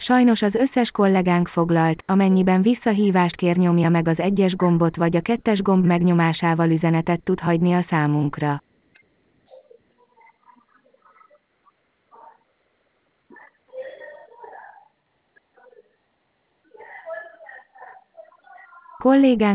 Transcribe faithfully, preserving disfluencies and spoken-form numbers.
Sajnos az összes kollégánk foglalt, amennyiben visszahívást kér, nyomja meg az egyes gombot vagy a kettes gomb megnyomásával üzenetet tud hagyni a számunkra. Kollégánk